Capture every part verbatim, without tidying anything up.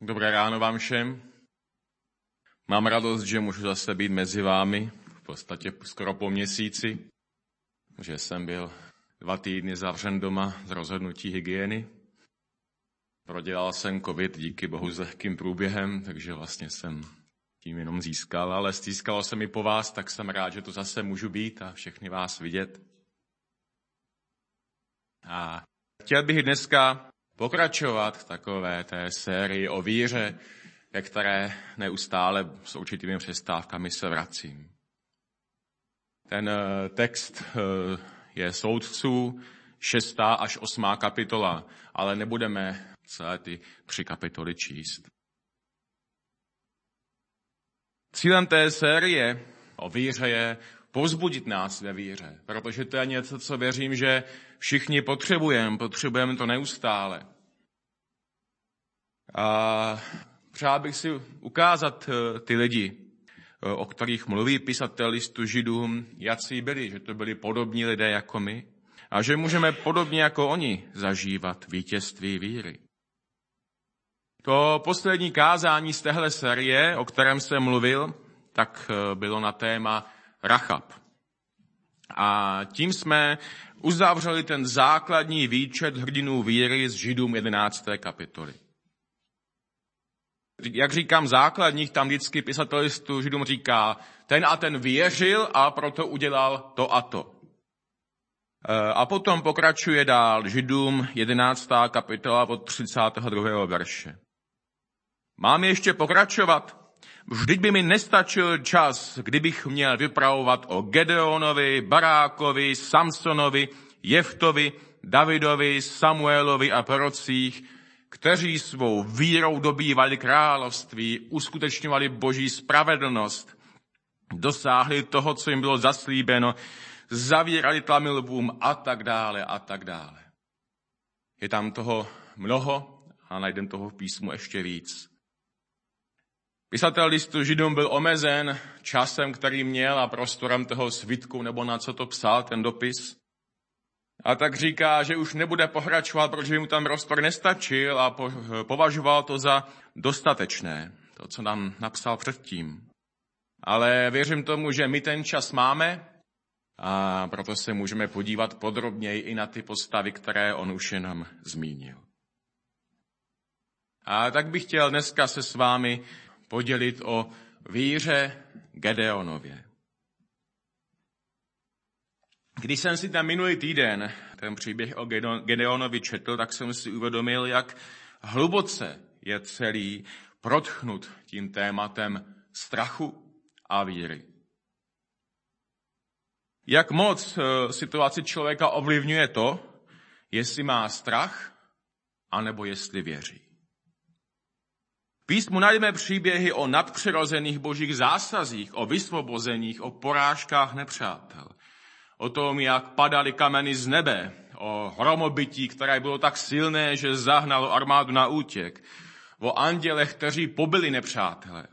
Dobré ráno vám všem. Mám radost, že můžu zase být mezi vámi, v podstatě skoro po měsíci, že jsem byl dva týdny zavřen doma z rozhodnutí hygieny. Prodělal jsem covid díky bohu s lehkým průběhem, takže vlastně jsem tím jenom získal, ale stýskalo se mi po vás, tak jsem rád, že tu zase můžu být a všechny vás vidět. A chtěl bych dneska pokračovat v takové té sérii o víře, ke které neustále s určitými přestávkami se vracím. Ten text je Soudců, šestá až osmá kapitola, ale nebudeme celé ty tři kapitoly číst. Cílem té série o víře je povzbudit nás ve víře, protože to je něco, co věřím, že všichni potřebujeme, potřebujeme to neustále. A přál bych si ukázat ty lidi, o kterých mluví pisatel listu Židům, jací byli, že to byli podobní lidé jako my a že můžeme podobně jako oni zažívat vítězství víry. To poslední kázání z téhle série, o kterém jsem mluvil, tak bylo na téma Rachab. A tím jsme uzavřeli ten základní výčet hrdinů víry z Židům jedenácté kapitoly. Jak říkám základních, tam vždycky pisatel listu Židům říká, ten a ten věřil a proto udělal to a to. A potom pokračuje dál Židům jedenáctá kapitola od třicátého druhého verše. Mám ještě pokračovat? Vždyť by mi nestačil čas, kdybych měl vypravovat o Gedeonovi, Barákovi, Samsonovi, Jeftovi, Davidovi, Samuelovi a prorocích, kteří svou vírou dobývali království, uskutečňovali boží spravedlnost, dosáhli toho, co jim bylo zaslíbeno, zavírali tlamy lvům a tak dále a tak dále. Je tam toho mnoho a najdeme toho v písmu ještě víc. Pisatel listu Židům byl omezen časem, který měl a prostorem toho svitku, nebo na co to psal, ten dopis. A tak říká, že už nebude pokračovat, protože mu tam prostor nestačil a považoval to za dostatečné, to, co nám napsal předtím. Ale věřím tomu, že my ten čas máme a proto se můžeme podívat podrobněji i na ty postavy, které on už jenom zmínil. A tak bych chtěl dneska se s vámi podělit o víře Gedeonově. Když jsem si ten minulý týden ten příběh o Gedeonovi četl, tak jsem si uvědomil, jak hluboce je celý protchnut tím tématem strachu a víry. Jak moc situaci člověka ovlivňuje to, jestli má strach, anebo jestli věří. V písmu najdeme příběhy o nadpřirozených božích zásazích, o vysvobozeních, o porážkách nepřátel. O tom, jak padaly kameny z nebe, o hromobytí, které bylo tak silné, že zahnalo armádu na útěk, o andělech, kteří pobili nepřátele.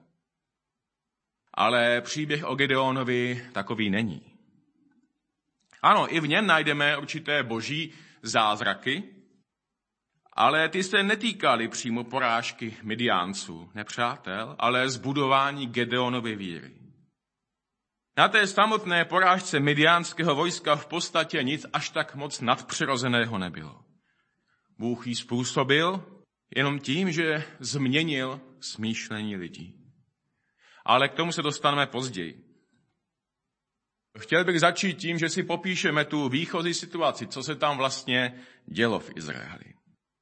Ale příběh o Gedeonovi takový není. Ano, i v něm najdeme určité boží zázraky, ale ty se netýkaly přímo porážky Midiánců, nepřátel, ale zbudování Gedeonovy víry. Na té samotné porážce midiánského vojska v podstatě nic až tak moc nadpřirozeného nebylo. Bůh ji způsobil jenom tím, že změnil smýšlení lidí. Ale k tomu se dostaneme později. Chtěl bych začít tím, že si popíšeme tu výchozí situaci, co se tam vlastně dělo v Izraeli.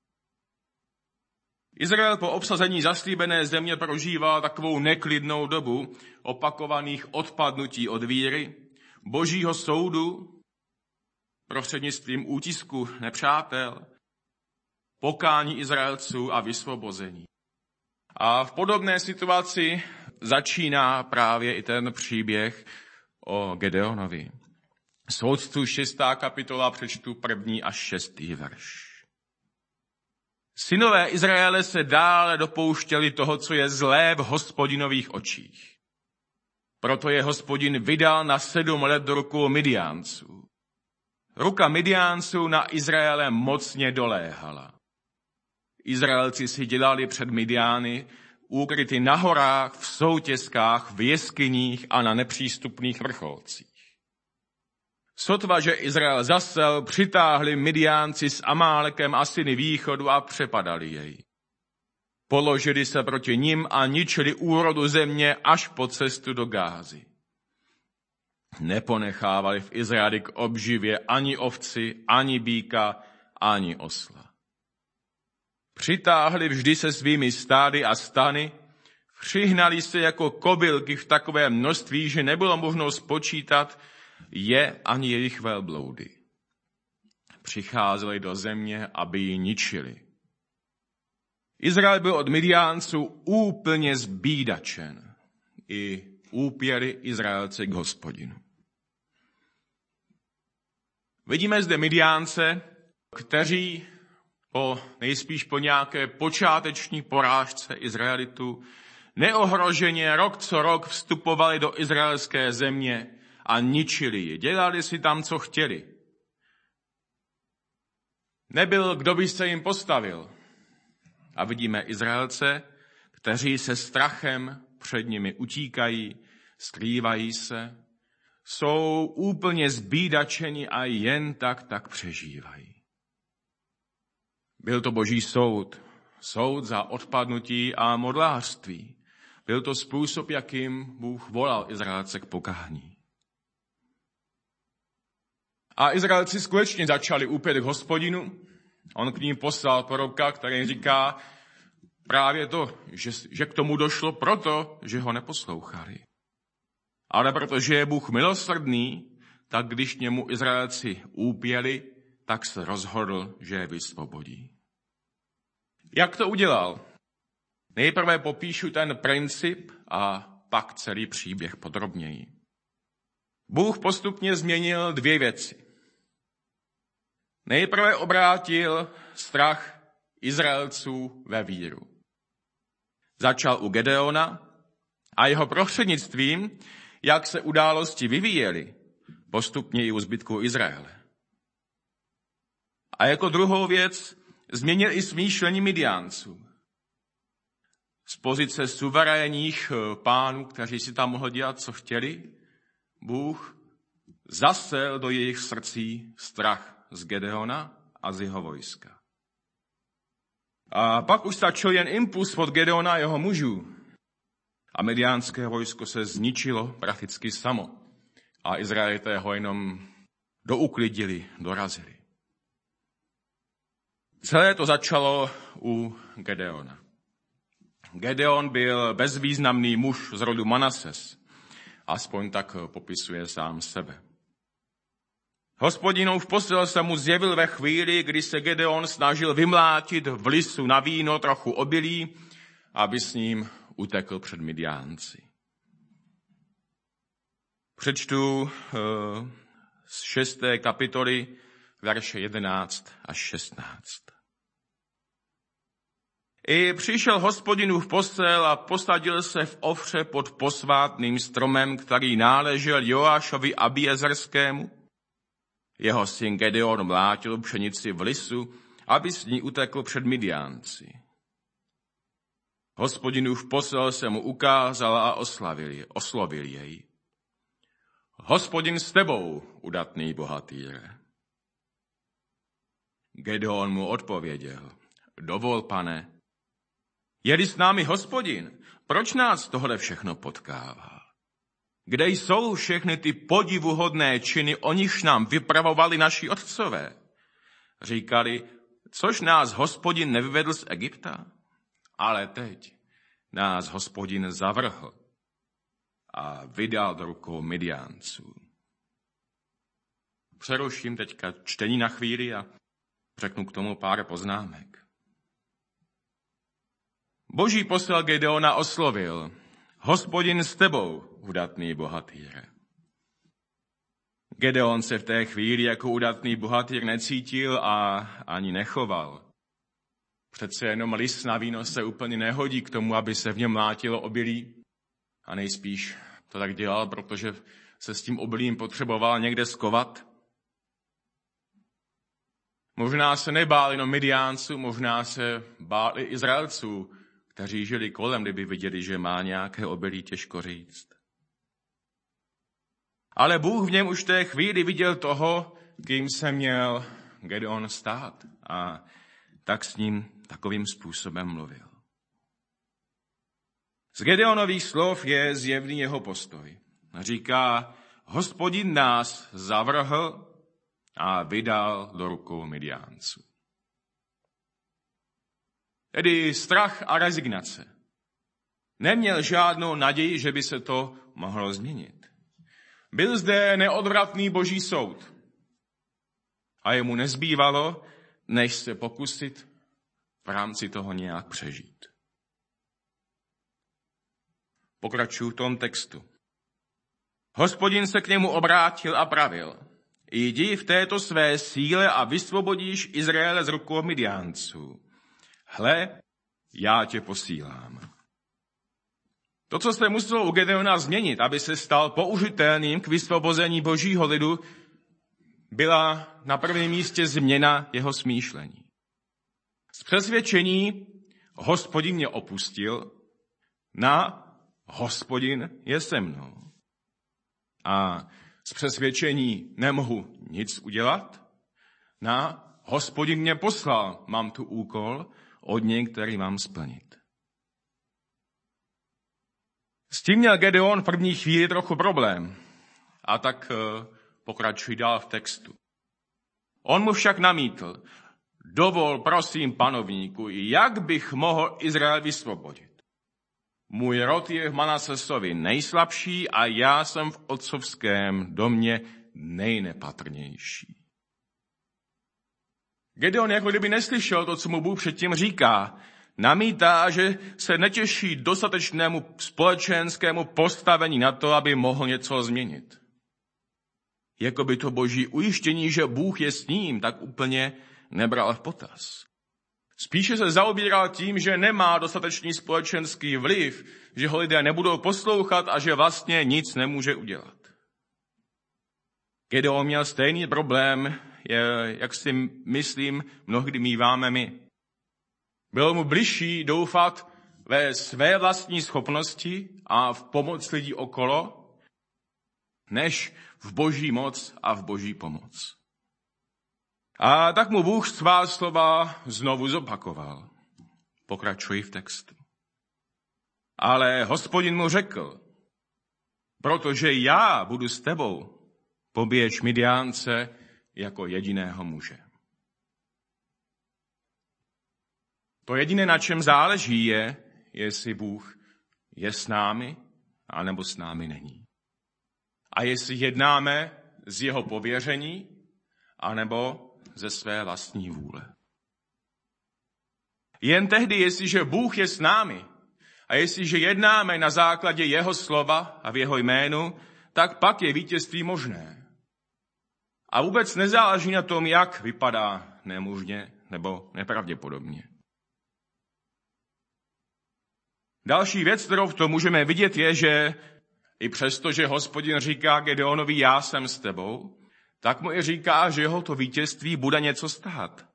Izrael po obsazení zaslíbené země prožíval takovou neklidnou dobu opakovaných odpadnutí od víry, božího soudu, prostřednictvím útisku nepřátel, pokání Izraelců a vysvobození. A v podobné situaci začíná právě i ten příběh o Gedeonovi. Soudců šestá kapitola, přečtu první až šestý verš. Synové Izraele se dále dopouštěli toho, co je zlé v Hospodinových očích. Proto je Hospodin vydal na sedm let do rukou Midiánců. Ruka Midiánců na Izraele mocně doléhala. Izraelci si dělali před Midiány úkryty na horách, v soutězkách, v jeskyních a na nepřístupných vrcholcích. Sotva, že Izrael zasel, přitáhli Midiánci s Amálekem a syny východu a přepadali jej. Položili se proti nim a ničili úrodu země až po cestu do Gázy. Neponechávali v Izraeli k obživě ani ovci, ani býka, ani osla. Přitáhli vždy se svými stády a stany, přihnali se jako kobylky v takové množství, že nebylo možno spočítat je ani jejich velbloudy. Přicházeli do země, aby ji ničili. Izrael byl od Midiánců úplně zbídačen. I úpěli Izraelce k Hospodinu. Vidíme zde Midiánce, kteří po, nejspíš po nějaké počáteční porážce Izraelitů neohroženě rok co rok vstupovali do izraelské země a ničili ji. Dělali si tam, co chtěli. Nebyl, kdo by se jim postavil. A vidíme Izraelce, kteří se strachem před nimi utíkají, skrývají se, jsou úplně zbídačeni a jen tak tak přežívají. Byl to boží soud, soud za odpadnutí a modlářství. Byl to způsob, jakým Bůh volal Izraelce k pokání. A Izraelci skutečně začali úpět k Hospodinu. On k ním poslal proroka, který říká právě to, že, že k tomu došlo proto, že ho neposlouchali. Ale protože je Bůh milosrdný, tak když němu Izraelci úpěli, tak se rozhodl, že je vysvobodí. Jak to udělal? Nejprve popíšu ten princip a pak celý příběh podrobněji. Bůh postupně změnil dvě věci. Nejprve obrátil strach Izraelců ve víru. Začal u Gedeona a jeho prostřednictvím, jak se události vyvíjely, postupně i u zbytku Izraele. A jako druhou věc změnil i smýšlení Midiánců. Z pozice suverénních pánů, kteří si tam mohli dělat, co chtěli, Bůh zasel do jejich srdcí strach z Gedeona a z jeho vojska. A pak už stačil jen impuls od Gedeona a jeho mužů. A midiánské vojsko se zničilo prakticky samo. A Izraelité ho jenom douklidili, dorazili. Celé to začalo u Gedeona. Gedeon byl bezvýznamný muž z rodu Manases. Aspoň tak popisuje sám sebe. Hospodinův posel se mu zjevil ve chvíli, kdy se Gedeon snažil vymlátit v lisu na víno trochu obilí, aby s ním utekl před Midiánci. Přečtu uh, z šesté kapitoly verše jedenáct až šestnáct. I přišel Hospodinův posel a posadil se v Ofře pod posvátným stromem, který náležel Joášovi Abiezerskému. Jeho syn Gedeon mlátil pšenici v lisu, aby s ní utekl před Midiánci. Hospodinův posel se mu ukázal a oslavil, oslovil jej. Hospodin s tebou, udatný bohatýre. Gedeon mu odpověděl, dovol, pane, je-li s námi Hospodin, proč nás tohle všechno potkává? Kde jsou všechny ty podivuhodné činy, o nichž nám vypravovali naši otcové? Říkali, což nás Hospodin nevyvedl z Egypta? Ale teď nás Hospodin zavrhl a vydal do rukou Midiánců. Přeruším teďka čtení na chvíli a řeknu k tomu pár poznámek. Boží posel Gedeona oslovil, Hospodin s tebou, udatný bohatýre. Gedeon se v té chvíli jako udatný bohatýr necítil a ani nechoval. Přece jenom lis na víno se úplně nehodí k tomu, aby se v něm mlátilo obilí. A nejspíš to tak dělal, protože se s tím obilím potřeboval někde skovat. Možná se nebál jenom Midiánců, možná se bál i Izraelců, kteří žili kolem, kdyby viděli, že má nějaké obilí, těžko říct. Ale Bůh v něm už v té chvíli viděl toho, kým se měl Gedeon stát, a tak s ním takovým způsobem mluvil. Z Gedeonových slov je zjevný jeho postoj. Říká, Hospodin nás zavrhl a vydal do rukou Midiánců. Tedy strach a rezignace. Neměl žádnou naději, že by se to mohlo změnit. Byl zde neodvratný boží soud. A jemu nezbývalo, než se pokusit v rámci toho nějak přežít. Pokračuju v tom textu. Hospodin se k němu obrátil a pravil, jdi v této své síle a vysvobodíš Izraele z rukou Midiánců. Hle, já tě posílám. To, co se muselo u Gedeona změnit, aby se stal použitelným k vysvobození božího lidu, byla na prvním místě změna jeho smýšlení. Z přesvědčení Hospodin mě opustil na Hospodin je se mnou. A z přesvědčení nemohu nic udělat na Hospodin mě poslal, mám tu úkol od něj, který mám splnit. S tím měl Gedeon v první chvíli trochu problém. A tak pokračuji dál v textu. On mu však namítl, dovol, prosím, panovníku, jak bych mohl Izrael vysvobodit. Můj rod je v Manasesovi nejslabší a já jsem v otcovském domě nejnepatrnější. Gedeon jako kdyby neslyšel to, co mu Bůh předtím říká. Namítá, že se netěší dostatečnému společenskému postavení na to, aby mohl něco změnit. Jako by to boží ujištění, že Bůh je s ním, tak úplně nebral v potaz. Spíše se zaobíral tím, že nemá dostatečný společenský vliv, že ho lidé nebudou poslouchat a že vlastně nic nemůže udělat. Gedeon měl stejný problém, jak si myslím, mnohdy míváme my. Bylo mu bližší doufat ve své vlastní schopnosti a v pomoc lidí okolo, než v boží moc a v boží pomoc. A tak mu Bůh svá slova znovu zopakoval. Pokračuji v textu. Ale Hospodin mu řekl, protože já budu s tebou, pobiješ Midiánce jako jediného muže. To jediné, na čem záleží, je, jestli Bůh je s námi, anebo s námi není. A jestli jednáme z jeho pověření, anebo ze své vlastní vůle. Jen tehdy, jestliže Bůh je s námi a jestliže jednáme na základě jeho slova a v jeho jménu, tak pak je vítězství možné. A vůbec nezáleží na tom, jak vypadá nemožně nebo nepravděpodobně. Další věc, kterou v tom můžeme vidět, je, že i přesto, že Hospodin říká Gedeonovi, já jsem s tebou, tak mu i říká, že jeho to vítězství bude něco stát.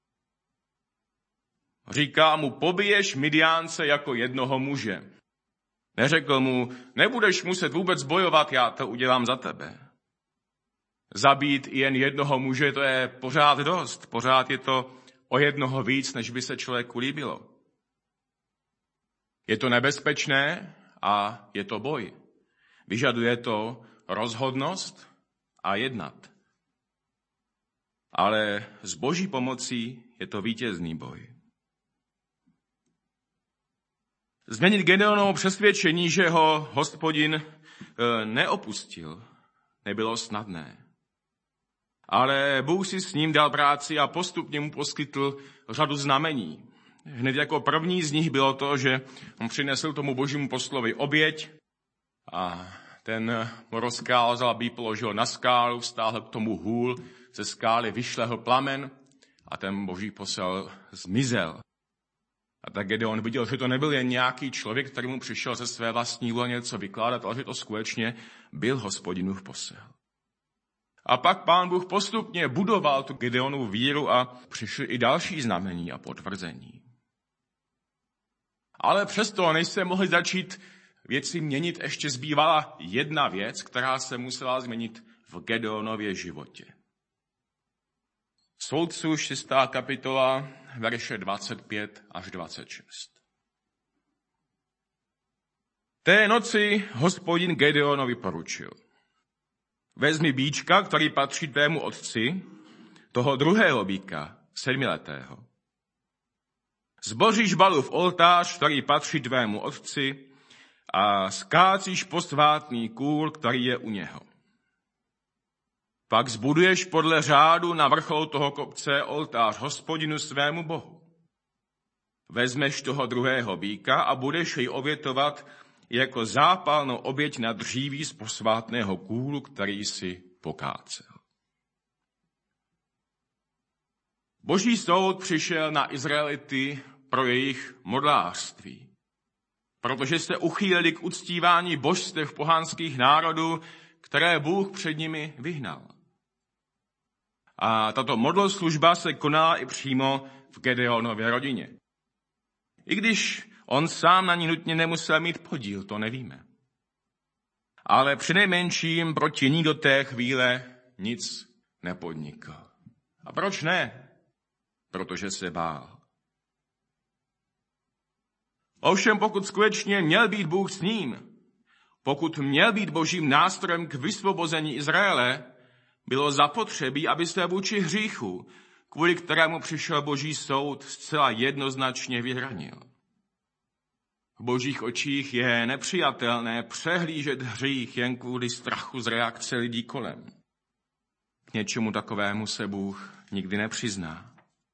Říká mu, pobiješ Midiánce jako jednoho muže. Neřekl mu, nebudeš muset vůbec bojovat, já to udělám za tebe. Zabít jen jednoho muže, to je pořád dost. Pořád je to o jednoho víc, než by se člověku líbilo. Je to nebezpečné a je to boj. Vyžaduje to rozhodnost a jednat. Ale s boží pomocí je to vítězný boj. Změnit Gedeonovo přesvědčení, že ho Hospodin neopustil, nebylo snadné. Ale Bůh si s ním dal práci a postupně mu poskytl řadu znamení. Hned jako první z nich bylo to, že on přinesl tomu božímu poslovi oběť a ten mu rozkázal, aby položil na skálu, vstáhl k tomu hůl, ze skály vyšlehl plamen a ten boží posel zmizel. A tak Gedeon viděl, že to nebyl jen nějaký člověk, který mu přišel ze své vlastní vůle něco vykládat, ale že to skutečně byl Hospodinův posel. A pak Pán Bůh postupně budoval tu Gedeonovu víru a přišly i další znamení a potvrzení. Ale přesto, než se mohli začít věci měnit, ještě zbývala jedna věc, která se musela změnit v Gedeonově životě. Soudců šestá kapitola, verše dvacet pět až dvacet šest. Té noci Hospodin Gedeonovi poručil: vezmi býčka, který patří tvému otci, toho druhého býka, sedmiletého. Zboříš Balův oltář, který patří tvému otci, a skácíš posvátný kůl, který je u něho. Pak zbuduješ podle řádu na vrcholu toho kopce oltář Hospodinu svému Bohu. Vezmeš toho druhého býka a budeš jej obětovat jako zápalnou oběť na dříví z posvátného kůlu, který si pokácel. Boží soud přišel na Izraelity pro jejich modlářství, protože se uchýlili k uctívání božstev pohanských národů, které Bůh před nimi vyhnal. A tato modloslužba se konala i přímo v Gedeonově rodině. I když on sám na ní nutně nemusel mít podíl, to nevíme. Ale přinejmenším proti ní do té chvíle nic nepodnikl. A proč ne? Protože se bál. Ovšem, pokud skutečně měl být Bůh s ním, pokud měl být božím nástrojem k vysvobození Izraele, bylo zapotřebí, aby se vůči hříchu, kvůli kterému přišel boží soud, zcela jednoznačně vyhranil. V božích očích je nepřijatelné přehlížet hřích jen kvůli strachu z reakce lidí kolem. K něčemu takovému se Bůh nikdy nepřizná.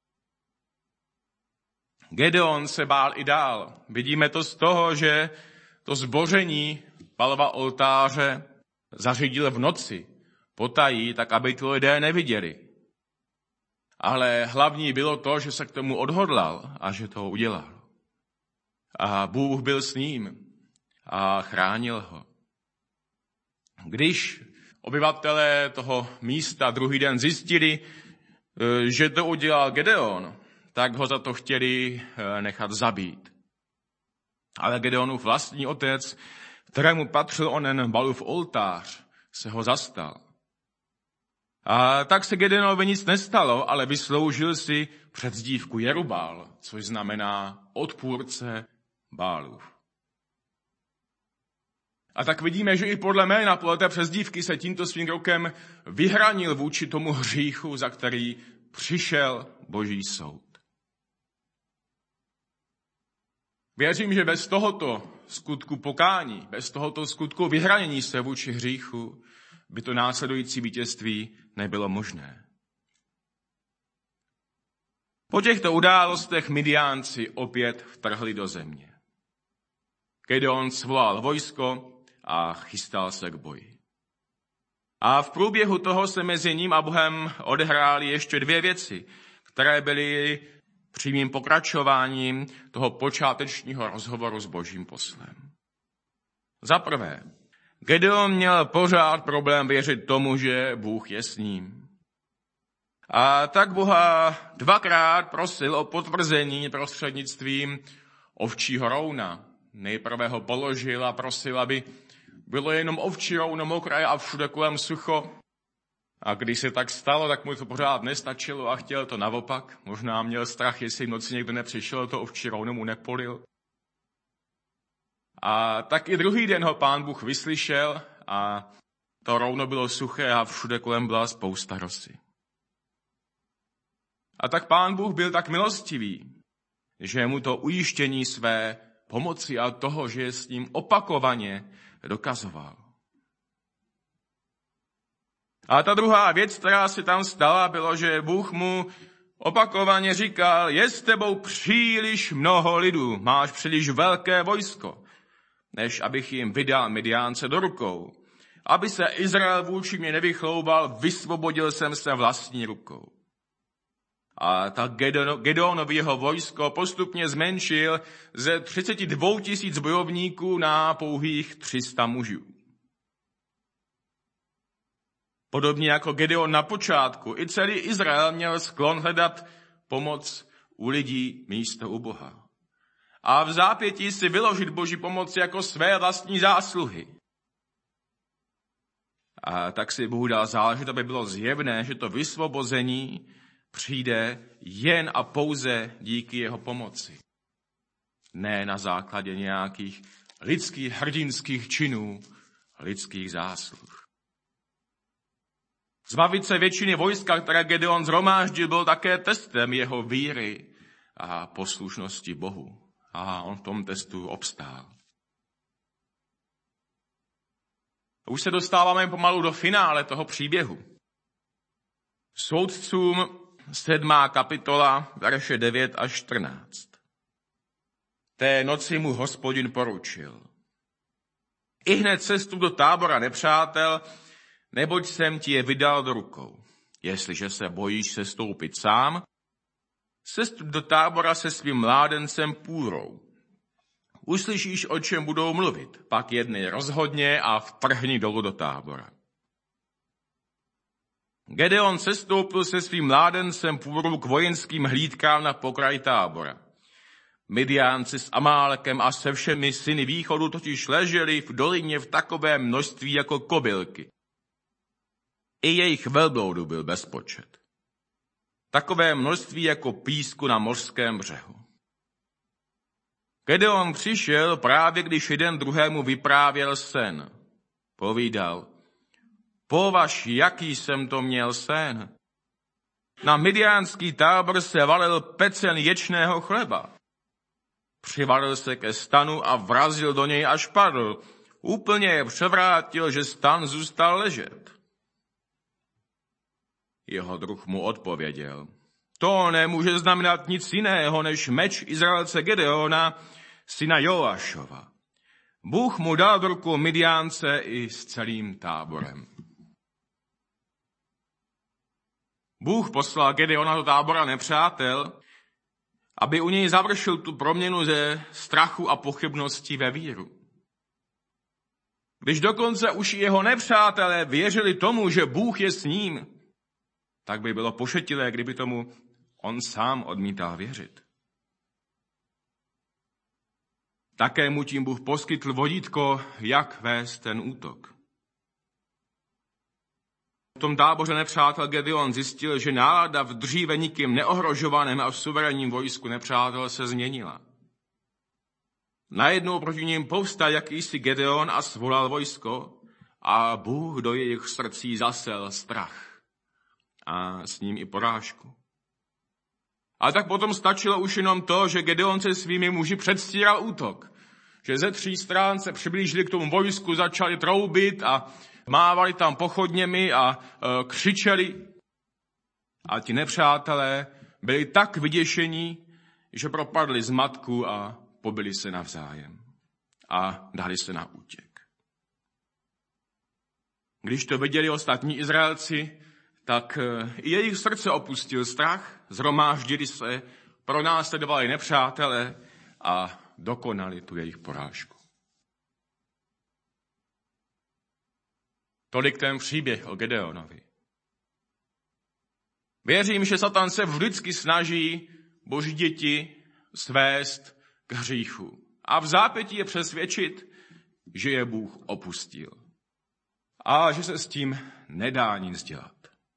Gedeon se bál i dál. Vidíme to z toho, že to zboření Balova oltáře zařídil v noci, potají, tak aby to lidé neviděli. Ale hlavní bylo to, že se k tomu odhodlal a že to udělal. A Bůh byl s ním a chránil ho. Když obyvatelé toho místa druhý den zjistili, že to udělal Gedeon, tak ho za to chtěli nechat zabít. Ale Gedeonův vlastní otec, kterému patřil onen Balův oltář, se ho zastal. A tak se Gedeonovi nic nestalo, ale vysloužil si přezdívku Jerubál, což znamená odpůrce Bálův. A tak vidíme, že i podle jména, podle té přezdívky se tímto svým krokem vyhranil vůči tomu hříchu, za který přišel boží soud. Věřím, že bez tohoto skutku pokání, bez tohoto skutku vyhranění se vůči hříchu, by to následující vítězství nebylo možné. Po těchto událostech Midiánci opět vtrhli do země. Gedeon svolal vojsko a chystal se k boji. A v průběhu toho se mezi ním a Bohem odehrály ještě dvě věci, které byly přímým pokračováním toho počátečního rozhovoru s božím poslem. Za prvé, Gedeon měl pořád problém věřit tomu, že Bůh je s ním. A tak Boha dvakrát prosil o potvrzení prostřednictvím ovčího rouna. Nejprve ho položil a prosil, aby bylo jenom ovčí rouno mokré a všude kolem sucho. A když se tak stalo, tak mu to pořád nestačilo a chtěl to naopak. Možná měl strach, jestli v noci někdo nepřišel, to ovčí rouno mu nepolil. A tak i druhý den ho Pán Bůh vyslyšel a to rouno bylo suché a všude kolem byla spousta rosy. A tak Pán Bůh byl tak milostivý, že mu to ujištění své pomoci a toho, že je s ním opakovaně dokazoval. A ta druhá věc, která se tam stala, bylo, že Bůh mu opakovaně říkal, je s tebou příliš mnoho lidů, máš příliš velké vojsko, než abych jim vydal Midiánce do rukou. Aby se Izrael vůči mě nevychlouval, vysvobodil jsem se vlastní rukou. A tak Gedeonovi jeho vojsko postupně zmenšil ze třicet dva tisíc bojovníků na pouhých tři sta mužů. Podobně jako Gedeon na počátku, i celý Izrael měl sklon hledat pomoc u lidí místo u Boha. A v zápětí si vyložit Boží pomoc jako své vlastní zásluhy. A tak si Bůh dal záležet, aby bylo zjevné, že to vysvobození přijde jen a pouze díky jeho pomoci. Ne na základě nějakých lidských hrdinských činů, lidských zásluh. Zbavit se většiny vojska, které Gedeon zhromáždil, byl také testem jeho víry a poslušnosti Bohu. A on v tom testu obstál. Už se dostáváme pomalu do finále toho příběhu. Soudcům sedmá kapitola, verše devět až čtrnáct. Té noci mu Hospodin poručil. Ihned cestu do tábora nepřátel, neboť jsem ti je vydal do rukou. Jestliže se bojíš sestoupit sám, sestup do tábora se svým mládencem Půrou. Uslyšíš, o čem budou mluvit, pak jednej rozhodně a vtrhni dolů do tábora. Gedeon sestoupil se svým mládencem Půrou k vojenským hlídkám na pokraji tábora. Midiánci s Amálekem a se všemi syny východu totiž leželi v dolině v takovém množství jako kobylky. I jejich velbloudů byl bezpočet. Takové množství jako písku na mořském břehu. Gedeon přišel právě, když jeden druhému vyprávěl sen. Povídal, považ, jaký jsem to měl sen. Na midiánský tábor se valil pecen ječného chleba. Přivalil se ke stanu a vrazil do něj, až padl. Úplně je převrátil, že stan zůstal ležet. Jeho druh mu odpověděl, to nemůže znamenat nic jiného, než meč Izraelce Gedeona, syna Joášova. Bůh mu dal do ruku Midiánce i s celým táborem. Bůh poslal Gedeona do tábora nepřátel, aby u něj završil tu proměnu ze strachu a pochybností ve víru. Když dokonce už jeho nepřátelé věřili tomu, že Bůh je s ním, tak by bylo pošetilé, kdyby tomu on sám odmítal věřit. Také mu tím Bůh poskytl vodítko, jak vést ten útok. V tom táboře nepřátel Gedeon zjistil, že nálada v dříve nikým neohrožovaném a v suverénním vojsku nepřátel se změnila. Najednou proti ním povstal jakýsi Gedeon a svolal vojsko a Bůh do jejich srdcí zasel strach a s ním i porážku. A tak potom stačilo už jenom to, že Gedeon se svými muži předstíral útok. Že ze tří stran se přiblížili k tomu vojsku, začali troubit a mávali tam pochodněmi a e, křičeli. A ti nepřátelé byli tak vyděšení, že propadli z matku a pobili se navzájem. A dali se na útěk. Když to viděli ostatní Izraelci, tak i jejich srdce opustil strach, zhromáždili se, pronásledovali nepřátele a dokonali tu jejich porážku. Tolik ten příběh o Gedeonovi. Věřím, že Satan se vždycky snaží Boží děti svést k hříchu a v zápětí je přesvědčit, že je Bůh opustil a že se s tím nedá nic dělat.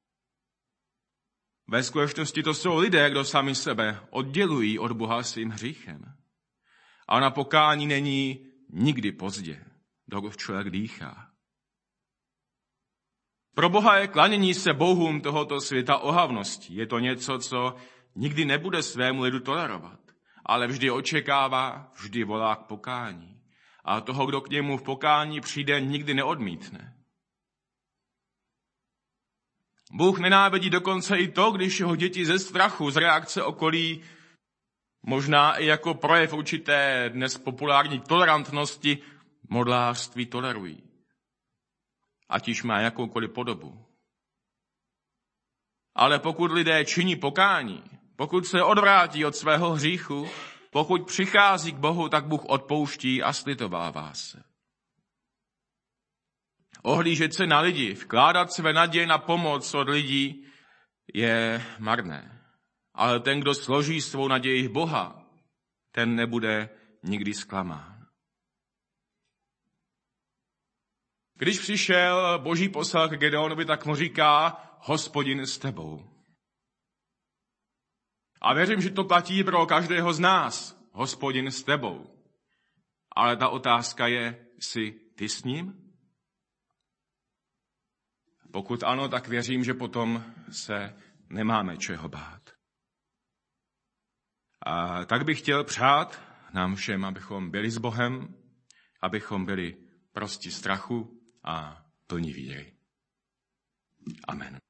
Ve skutečnosti to jsou lidé, kdo sami sebe oddělují od Boha svým hříchem. A na pokání není nikdy pozdě, dokud člověk dýchá. Pro Boha je klanění se bohům tohoto světa ohavností. Je to něco, co nikdy nebude svému lidu tolerovat, ale vždy očekává, vždy volá k pokání. A toho, kdo k němu v pokání přijde, nikdy neodmítne. Bůh nenávidí dokonce i to, když jeho děti ze strachu, z reakce okolí, možná i jako projev určité dnes populární tolerantnosti, modlářství tolerují. Ať již má jakoukoliv podobu. Ale pokud lidé činí pokání, pokud se odvrátí od svého hříchu, pokud přichází k Bohu, tak Bůh odpouští a slitovává se. Ohlížet se na lidi, vkládat své naděje na pomoc od lidí je marné. Ale ten, kdo složí svou naději v Boha, ten nebude nikdy zklamán. Když přišel Boží poslal k Gedeonovi, tak mu říká, Hospodin s tebou. A věřím, že to platí pro každého z nás. Hospodin s tebou. Ale ta otázka je, jsi ty s ním? Pokud ano, tak věřím, že potom se nemáme čeho bát. A tak bych chtěl přát nám všem, abychom byli s Bohem, abychom byli prosti strachu a plní víry. Amen.